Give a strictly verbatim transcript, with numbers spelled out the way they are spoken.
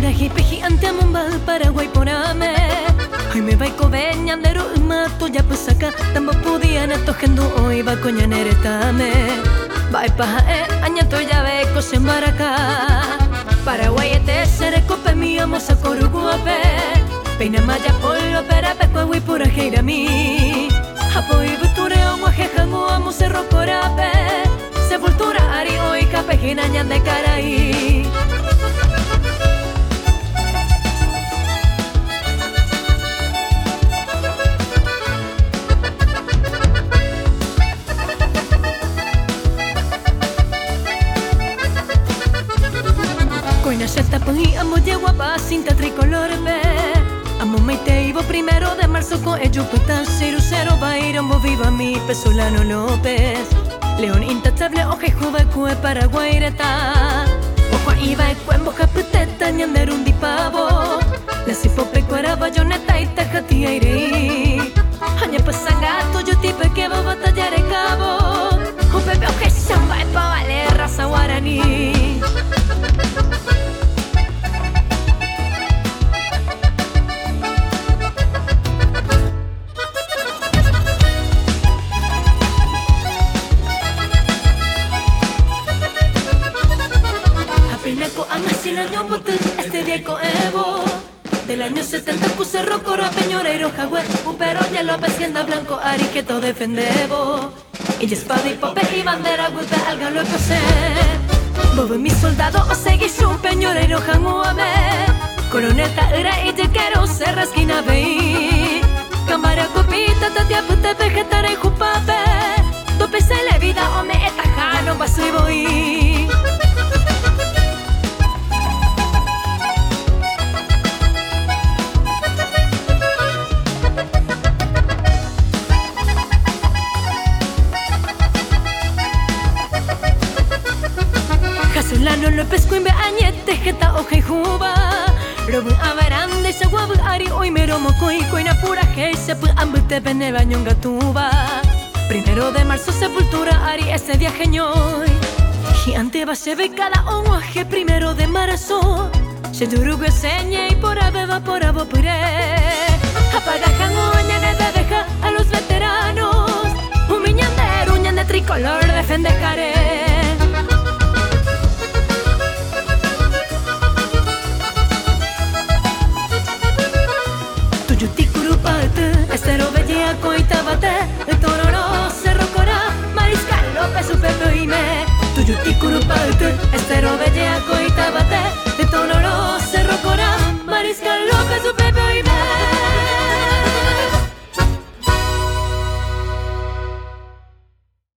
pura hipeji ante amumbal Paraguay por ame. Hoy me va cobeñandero mato ya pues acá tambo podía neto gendo hoy va coñanere tame. Vai paja e añato ya ve cosen baracá. Paraguay este sere cope mi amo sa coruguape. Peina maya polo pera peco wi pura heira mi. Apoi buture o jejango amo cerro corape. Sepultura ari hoy capejina ñande carai. Coina se tapan amo yegua pa cinta tricolor ve. Amo meite ivo primero de marzo con ello putan cero cero va ir amo viva mi Pesolano López. León intachable oje juve cue Paraguay reta. Ojo iba e cuembo caputeta ñander un dipavo. La sipope cuera bayoneta y tajati aire. Aña pasangato yo tipe que va a batallar el cabo. O pepe oje samba e pa vale raza guaraní. El año bote, este día coevo. Del año setenta puse rocoro, peñoreiro, jagüe. Pero ya lo hacienda blanco, ari que todo defendebo. Y espada y pope y bandera, gusta algo lo posé. Bobo mi soldado, o segui su peñoreiro, janguame. Coroneta, era y te quiero ser rasquina veí. Cámara copita, tatia pute, vegetara y jupape. Tope se le vida, o me etajano, paso y voy. Solano López Cuimbe Añete Jeta Oje Juba Robun Averande Se Guabu Ari Hoy Mero Mocoi Coina Pura Hei Sepu Ambute Bene Bañonga Tuba. Primero de marzo Sepultura Ari Ese día geñoy Gigante va se ve cada oaje Primero de marzo Se durugo señe Y por abeba por abopure. Apaga jango Añane de deja A los veteranos Un miñander Uñan de tricolor Defende care. Estero bellea coitabate, el tororo cerro cora, mariscal López su pepe y me. Tuyuti curupate, estero bellea